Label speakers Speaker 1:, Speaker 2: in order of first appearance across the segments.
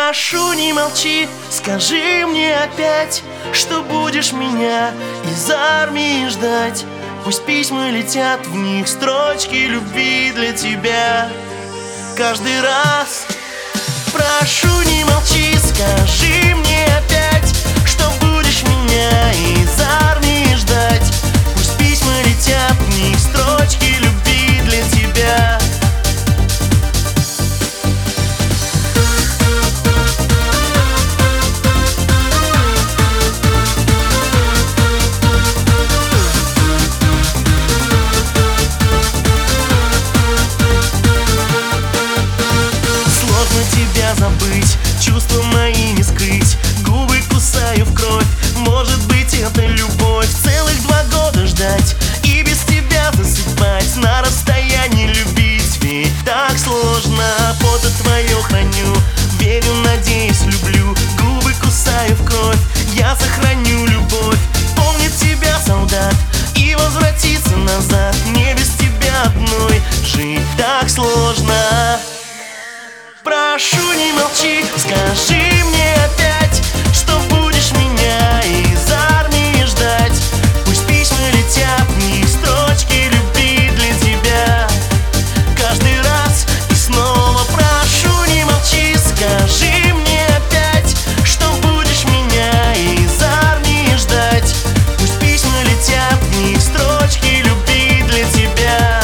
Speaker 1: Прошу, не молчи, скажи мне опять, что будешь меня из армии ждать. Пусть письма летят, в них строчки любви для тебя каждый раз. Прошу, не молчи, скажи мне опять, что будешь меня из армии ждать. Пусть письма летят, в них строчки любви для тебя. Тебя забыть, чувства мои не скрыть. Губы кусаю в кровь, может быть это любовь. Целых 2 года ждать и без тебя засыпать, на расстоянии любить, ведь так сложно. Фото твое храню, верю, надеюсь, люблю. Губы кусаю в кровь, я сохраню любовь. Помнит тебя солдат и возвратиться назад, мне без тебя одной жить так сложно. Прошу, не молчи, скажи мне опять, что будешь меня из армии ждать. Пусть письма летят, в них строчки любви для тебя каждый раз и снова. Прошу, не молчи, скажи мне опять, что будешь меня из армии ждать. Пусть письма летят, в них строчки любви для тебя.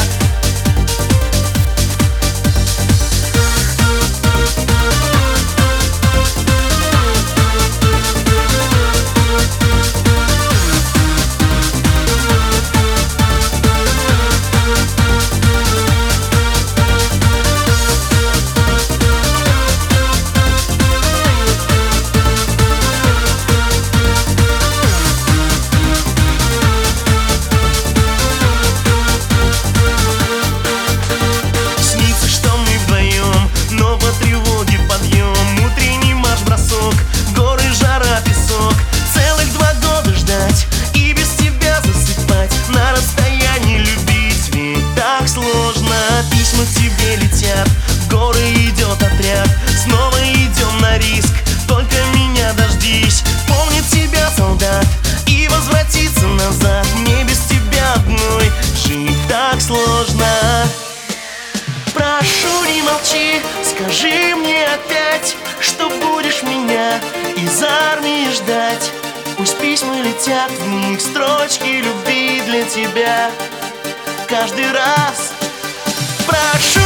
Speaker 1: Письма к тебе летят, в горы идет отряд. Снова идем на риск, только меня дождись. Помнит тебя солдат и возвратиться назад, мне без тебя одной жить так сложно. Прошу, не молчи, скажи мне опять, что будешь меня из армии ждать. Пусть письма летят, в них строчки любви для тебя каждый раз. Прошу.